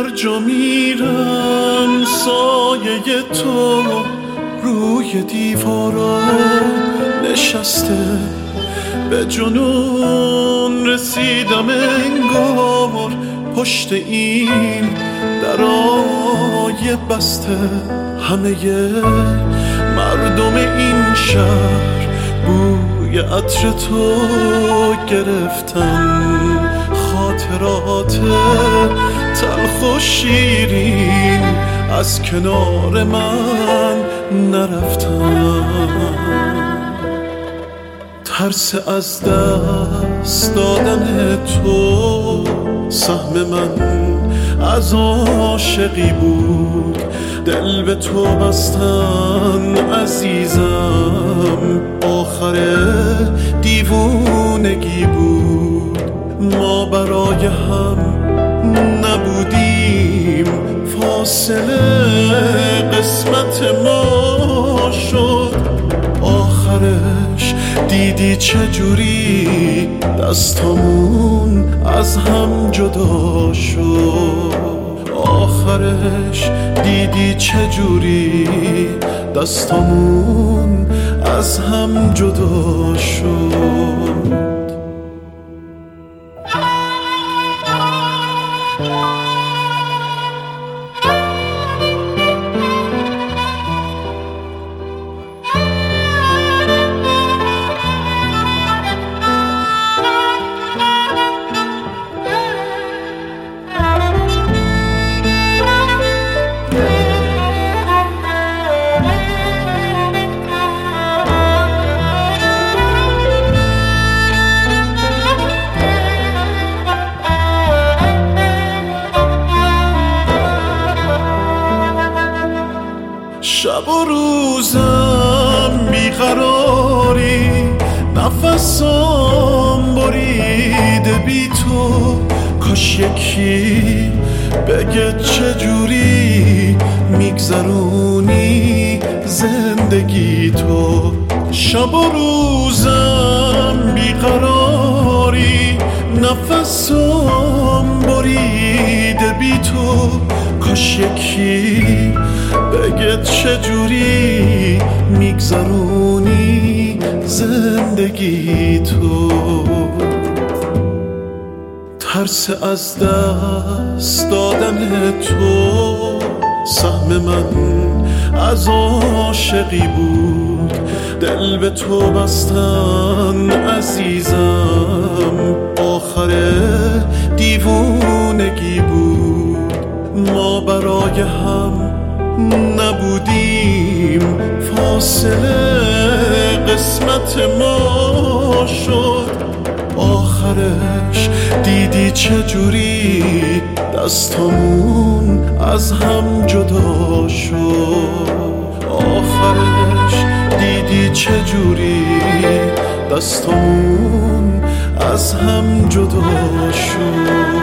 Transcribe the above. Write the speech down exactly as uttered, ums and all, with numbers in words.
هر جا میرم سایه تو روی دیوارا نشسته، به جنون رسیدم انگار پشت این درای بسته. همه مردم این شهر بوی عطر تو گرفتن، خاطرات تلخ و شیرین از کنار من نرفتن. ترس از دست دادن تو سهم من از عاشقی بود، دل به تو بستن عزیزم آخر دیوونگی بود. ما برای هم نبودیم، فاصله قسمت ما شد. آخرش دیدی چجوری دستامون از هم جدا شد. آخرش دیدی چجوری دستامون از هم جدا شد. شب و روزم بیقراری، نفسام بریده بی تو. کاش یکی بگه چجوری میگذرونی زندگی تو. شب و روزم بیقراری، نفسام بریده بی تو. کاش یکی بگه چجوری میگذرونی زندگی تو. ترس از دست دادن تو سهم من از عاشقی بود، دل به تو بستن عزیزم آخر دیوونگی بود. ما برای هم نبودیم، فاصله قسمت ما شد. آخرش دیدی چجوری دستامون از هم جدا شد. آخرش دیدی چجوری دستامون از هم جدا شد.